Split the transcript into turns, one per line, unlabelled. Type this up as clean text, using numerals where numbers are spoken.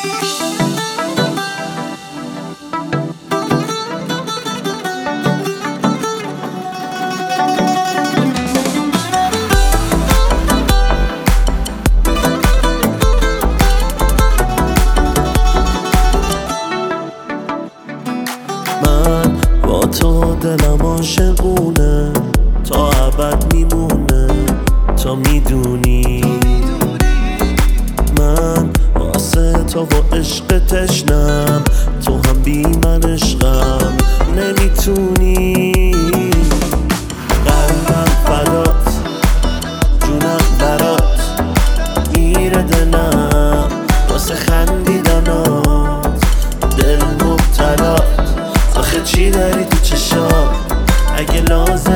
من با تو دلم عاشقونه، تا ابد میمونه، تا میدونی من واسه تو و عشق تشنم، تو هم بی من عشقم نمیتونی. قلبم فدات، جونم برات، میره دلم واسه خندیدنات، دل مبتلات. آخه چی داری تو چشام؟ اگه لازم